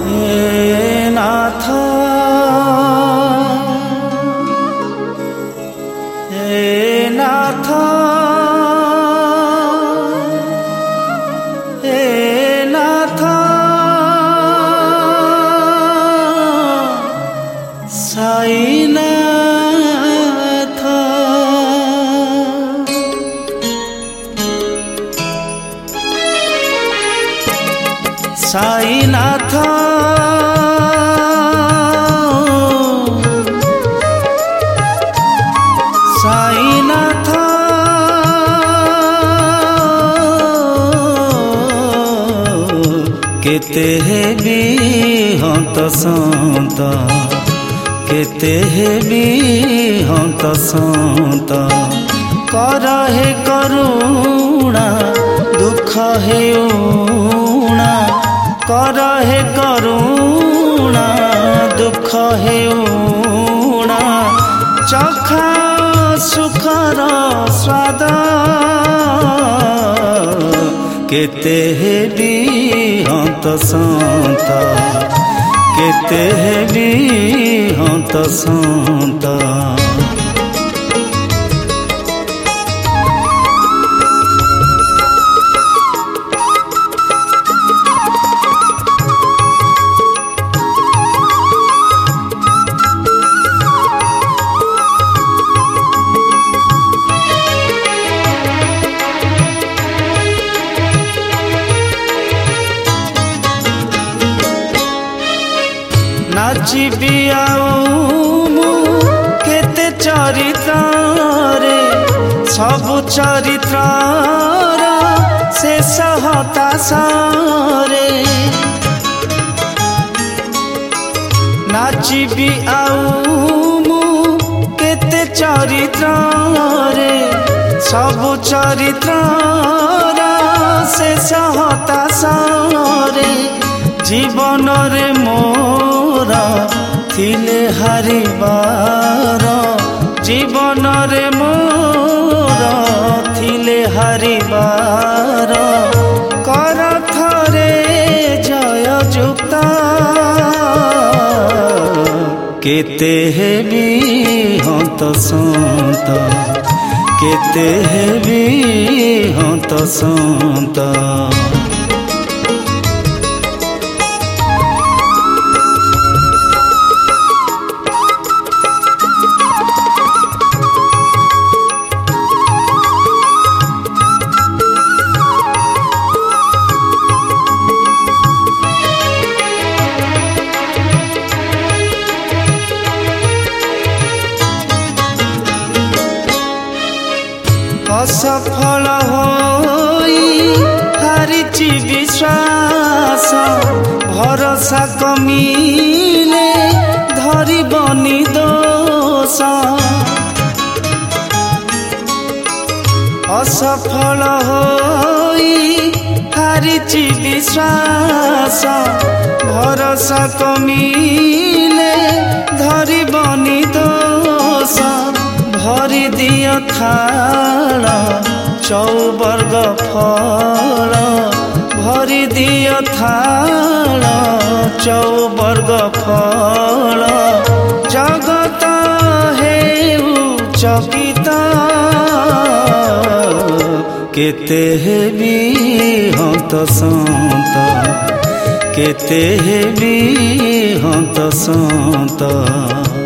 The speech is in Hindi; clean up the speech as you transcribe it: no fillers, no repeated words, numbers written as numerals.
हे नाथ हे नाथ हे नाथ साईनाथ साईनाथ साईनाथ केते हेबी हंत संत केते हेबी हंत संत कर हे करुणा दुख हे ऊणा कर हे करुणा दुख हे ऊणा चखा सुखर स्वाद केते हेबी हंत संत केते हेबी हंत संत नाचिबी केते चरित्र सबु चरित्र शेष हताशरे नाचिबी केते चरित्र सबु चरित्र शेष हताशरे जीवन रे मोर थिले हारिबार जीवन रे मोर थिले हारिबार कर थरे जय जुक्त केते हेबी हंत संत केते हेबी हंत संत असफल होई हारिची विश्वास भरोसा कमिले धरिबनी दोष असफल होई हारिची विश्वास भरोसा कमिले धरिबनी दोष भरी दियो थाल चौवर्ग फल भरी दियो थाल चौवर्ग फल जगत हेउ चकित केते हेबी हंत संत केते हेबी हंत संत।